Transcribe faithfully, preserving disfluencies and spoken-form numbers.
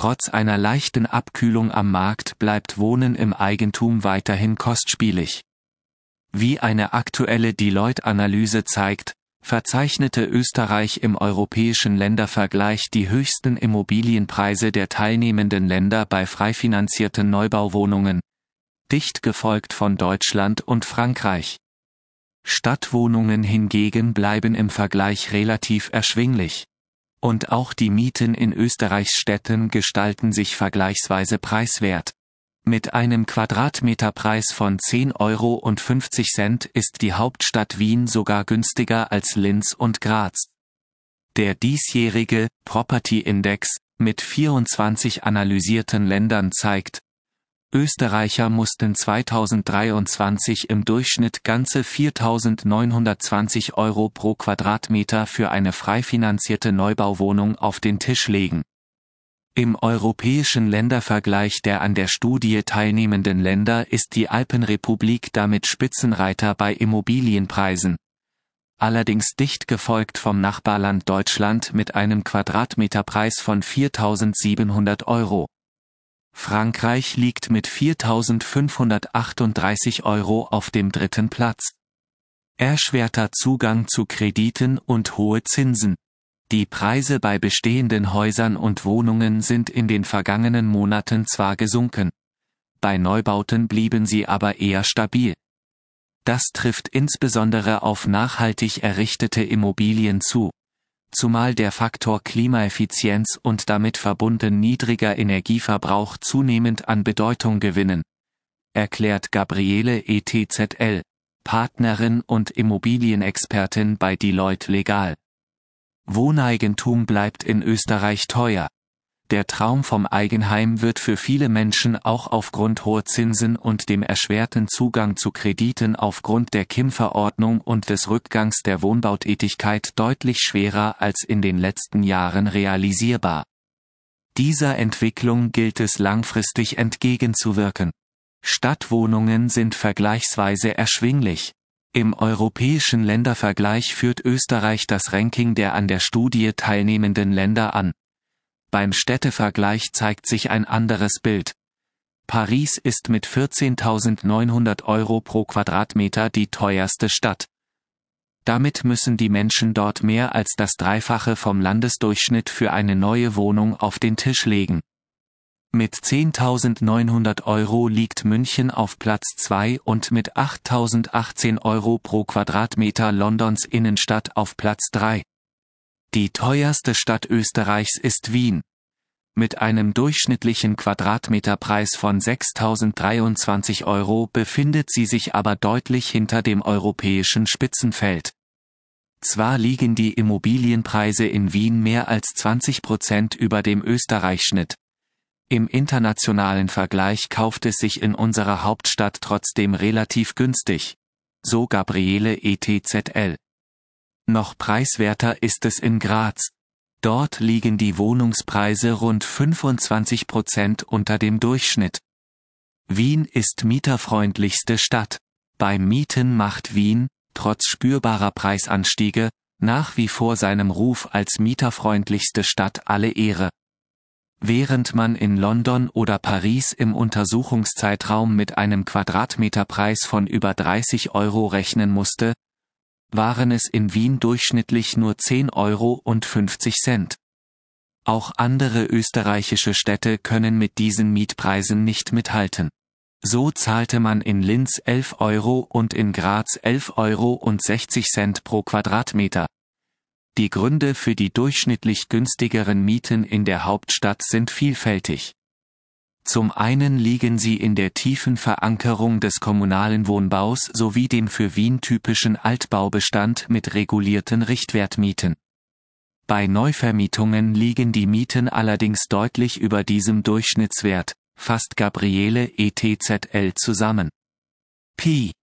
Trotz einer leichten Abkühlung am Markt bleibt Wohnen im Eigentum weiterhin kostspielig. Wie eine aktuelle Deloitte-Analyse zeigt, verzeichnete Österreich im europäischen Ländervergleich die höchsten Immobilienpreise der teilnehmenden Länder bei frei finanzierten Neubauwohnungen, dicht gefolgt von Deutschland und Frankreich. Stadtwohnungen hingegen bleiben im Vergleich relativ erschwinglich. Und auch die Mieten in Österreichs Städten gestalten sich vergleichsweise preiswert. Mit einem Quadratmeterpreis von zehn Euro fünfzig ist die Hauptstadt Wien sogar günstiger als Linz und Graz. Der diesjährige Property Index mit vierundzwanzig analysierten Ländern zeigt, Österreicher mussten zweitausenddreiundzwanzig im Durchschnitt ganze viertausendneunhundertzwanzig Euro pro Quadratmeter für eine frei finanzierte Neubauwohnung auf den Tisch legen. Im europäischen Ländervergleich der an der Studie teilnehmenden Länder ist die Alpenrepublik damit Spitzenreiter bei Immobilienpreisen. Allerdings dicht gefolgt vom Nachbarland Deutschland mit einem Quadratmeterpreis von viertausendsiebenhundert Euro. Frankreich liegt mit viertausendfünfhundertachtunddreißig Euro auf dem dritten Platz. Erschwerter Zugang zu Krediten und hohe Zinsen. Die Preise bei bestehenden Häusern und Wohnungen sind in den vergangenen Monaten zwar gesunken, bei Neubauten blieben sie aber eher stabil. Das trifft insbesondere auf nachhaltig errichtete Immobilien zu, zumal der Faktor Klimaeffizienz und damit verbunden niedriger Energieverbrauch zunehmend an Bedeutung gewinnen, erklärt Gabriele E T Z L, Partnerin und Immobilienexpertin bei Deloitte Legal. Wohneigentum bleibt in Österreich teuer. Der Traum vom Eigenheim wird für viele Menschen auch aufgrund hoher Zinsen und dem erschwerten Zugang zu Krediten aufgrund der K I M-Verordnung und des Rückgangs der Wohnbautätigkeit deutlich schwerer als in den letzten Jahren realisierbar. Dieser Entwicklung gilt es langfristig entgegenzuwirken. Stadtwohnungen sind vergleichsweise erschwinglich. Im europäischen Ländervergleich führt Österreich das Ranking der an der Studie teilnehmenden Länder an. Beim Städtevergleich zeigt sich ein anderes Bild. Paris ist mit vierzehntausendneunhundert Euro pro Quadratmeter die teuerste Stadt. Damit müssen die Menschen dort mehr als das Dreifache vom Landesdurchschnitt für eine neue Wohnung auf den Tisch legen. Mit zehntausendneunhundert Euro liegt München auf Platz zwei und mit achttausendachtzehn Euro pro Quadratmeter Londons Innenstadt auf Platz drei. Die teuerste Stadt Österreichs ist Wien. Mit einem durchschnittlichen Quadratmeterpreis von sechstausenddreiundzwanzig Euro befindet sie sich aber deutlich hinter dem europäischen Spitzenfeld. Zwar liegen die Immobilienpreise in Wien mehr als zwanzig Prozent über dem Österreichschnitt. Im internationalen Vergleich kauft es sich in unserer Hauptstadt trotzdem relativ günstig. So Gabriele E T Z L. Noch preiswerter ist es in Graz. Dort liegen die Wohnungspreise rund fünfundzwanzig Prozent unter dem Durchschnitt. Wien ist mieterfreundlichste Stadt. Beim Mieten macht Wien, trotz spürbarer Preisanstiege, nach wie vor seinem Ruf als mieterfreundlichste Stadt alle Ehre. Während man in London oder Paris im Untersuchungszeitraum mit einem Quadratmeterpreis von über dreißig Euro rechnen musste, waren es in Wien durchschnittlich nur zehn Euro fünfzig. Auch andere österreichische Städte können mit diesen Mietpreisen nicht mithalten. So zahlte man in Linz elf Euro und in Graz elf Euro sechzig pro Quadratmeter. Die Gründe für die durchschnittlich günstigeren Mieten in der Hauptstadt sind vielfältig. Zum einen liegen sie in der tiefen Verankerung des kommunalen Wohnbaus sowie dem für Wien typischen Altbaubestand mit regulierten Richtwertmieten. Bei Neuvermietungen liegen die Mieten allerdings deutlich über diesem Durchschnittswert, fasst Gabriele E T Z L zusammen. Pi